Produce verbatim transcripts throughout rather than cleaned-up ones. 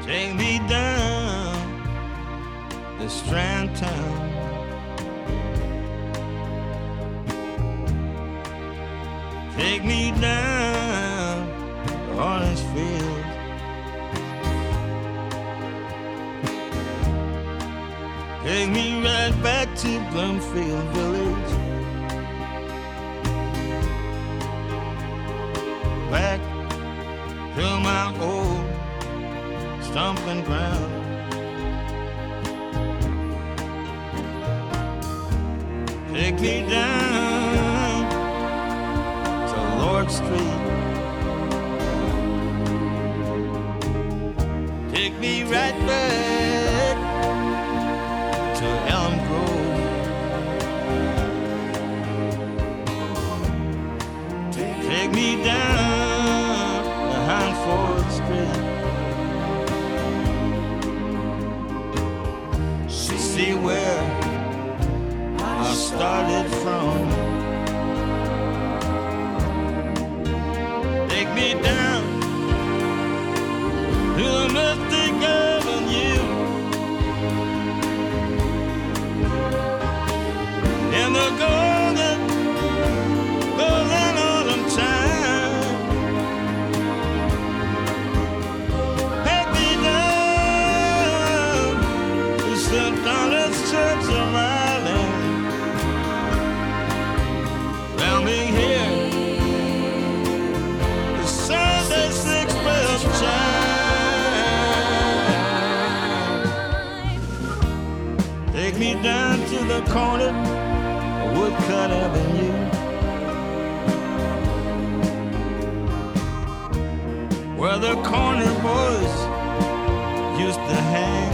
Take me down the Strand town. Take me down the orange field. Take me right back to Bloomfield Village. Back to my old stomping ground. Take me down to Lord Street. Take me right back to Elm Grove. Take me down to Hanford Street. See where I started from. Take me down to the Mystic Avenue in the golden, golden autumn time. Take me down to Saint Donald's Church of Ireland. Round me here, the Sunday six bells chime. Take me down to the corner of Woodcut Avenue, where the corner boys used to hang.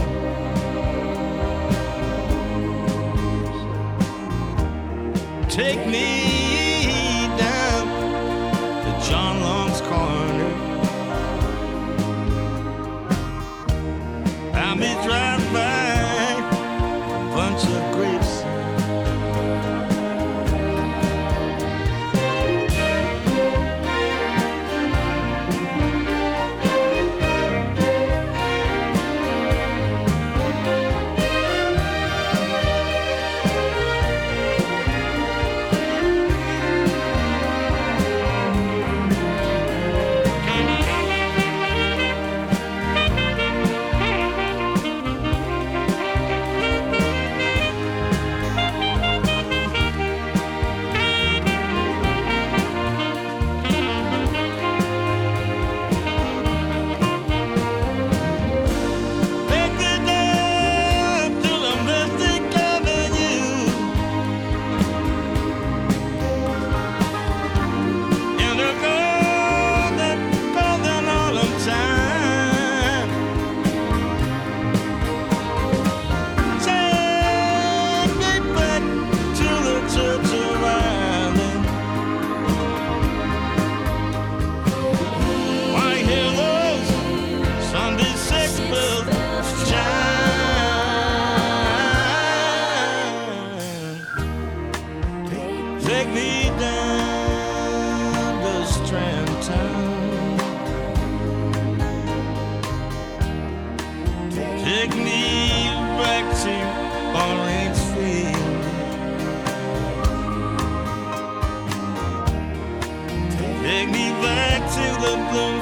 Take me down to John Long's corner. I may drive by a bunch of grapes. Take me down to Strand town. Take me back to Orange Field. Take me back to the blue